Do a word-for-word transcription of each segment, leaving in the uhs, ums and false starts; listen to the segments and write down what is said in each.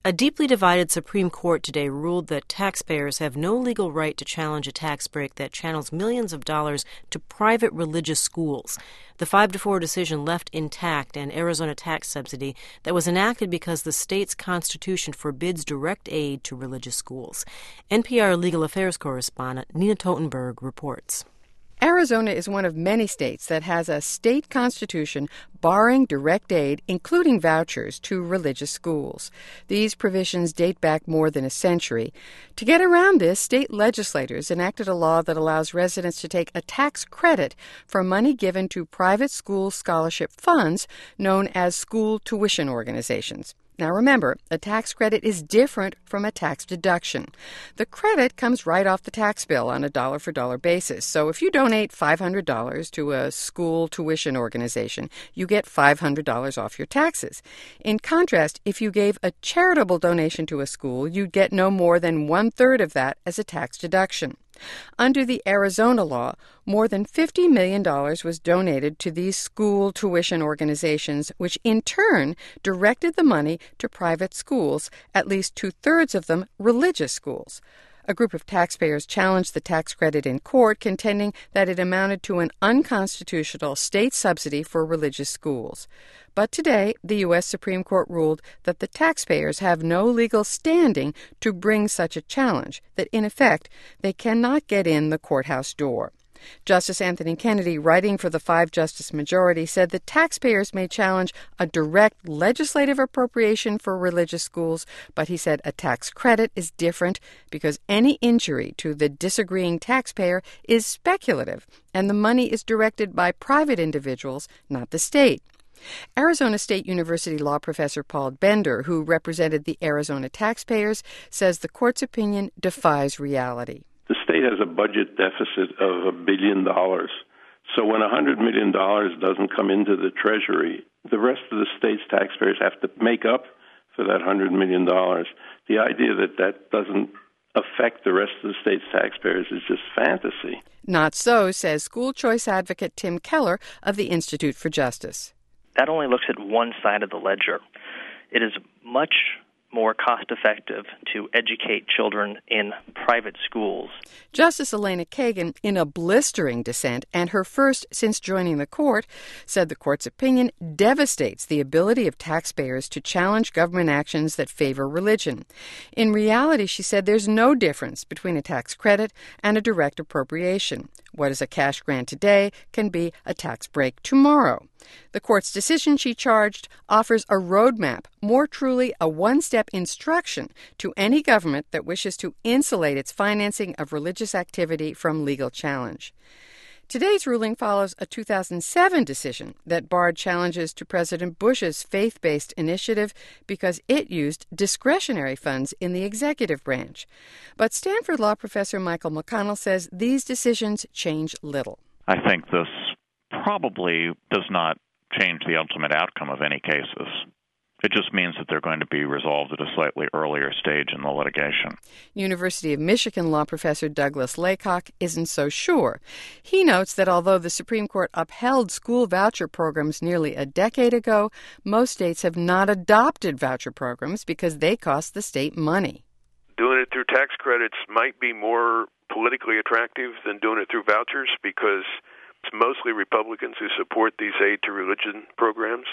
A deeply divided Supreme Court today ruled that taxpayers have no legal right to challenge a tax break that channels millions of dollars to private religious schools. The five to four decision left intact an Arizona tax subsidy that was enacted because the state's constitution forbids direct aid to religious schools. N P R legal affairs correspondent Nina Totenberg reports. Arizona is one of many states that has a state constitution barring direct aid, including vouchers, to religious schools. These provisions date back more than a century. To get around this, state legislators enacted a law that allows residents to take a tax credit for money given to private school scholarship funds known as school tuition organizations. Now remember, a tax credit is different from a tax deduction. The credit comes right off the tax bill on a dollar-for-dollar basis. So if you donate five hundred dollars to a school tuition organization, you get five hundred dollars off your taxes. In contrast, if you gave a charitable donation to a school, you'd get no more than one-third of that as a tax deduction. Under the Arizona law, more than fifty million dollars was donated to these school tuition organizations, which in turn directed the money to private schools, at least two-thirds of them religious schools. A group of taxpayers challenged the tax credit in court, contending that it amounted to an unconstitutional state subsidy for religious schools. But today, the U S Supreme Court ruled that the taxpayers have no legal standing to bring such a challenge, that in effect, they cannot get in the courthouse door. Justice Anthony Kennedy, writing for the five-justice majority, said that taxpayers may challenge a direct legislative appropriation for religious schools, but he said a tax credit is different because any injury to the disagreeing taxpayer is speculative, and the money is directed by private individuals, not the state. Arizona State University law professor Paul Bender, who represented the Arizona taxpayers, says the court's opinion defies reality. The state has a budget deficit of a billion dollars. So when one hundred million dollars doesn't come into the Treasury, the rest of the state's taxpayers have to make up for that one hundred million dollars. The idea that that doesn't affect the rest of the state's taxpayers is just fantasy. Not so, says school choice advocate Tim Keller of the Institute for Justice. That only looks at one side of the ledger. It is much more cost-effective to educate children in private schools. Justice Elena Kagan, in a blistering dissent, and her first since joining the court, said the court's opinion devastates the ability of taxpayers to challenge government actions that favor religion. In reality, she said, there's no difference between a tax credit and a direct appropriation. What is a cash grant today can be a tax break tomorrow. The court's decision, she charged, offers a roadmap, more truly a one-step instruction to any government that wishes to insulate its financing of religious activity from legal challenge. Today's ruling follows a two thousand seven decision that barred challenges to President Bush's faith-based initiative because it used discretionary funds in the executive branch. But Stanford law professor Michael McConnell says these decisions change little. I think this probably does not change the ultimate outcome of any cases. It just means that they're going to be resolved at a slightly earlier stage in the litigation. University of Michigan law professor Douglas Laycock isn't so sure. He notes that although the Supreme Court upheld school voucher programs nearly a decade ago, most states have not adopted voucher programs because they cost the state money. Doing it through tax credits might be more politically attractive than doing it through vouchers because it's mostly Republicans who support these aid to religion programs.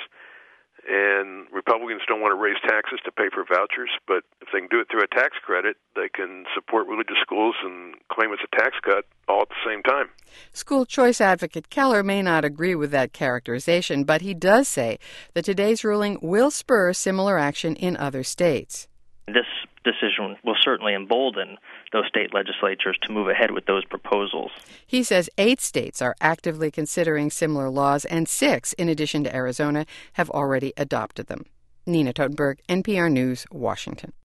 And Republicans don't want to raise taxes to pay for vouchers, but if they can do it through a tax credit, they can support religious schools and claim it's a tax cut all at the same time. School choice advocate Keller may not agree with that characterization, but he does say that today's ruling will spur similar action in other states. This decision will certainly embolden those state legislatures to move ahead with those proposals. He says eight states are actively considering similar laws, and six, in addition to Arizona, have already adopted them. Nina Totenberg, N P R News, Washington.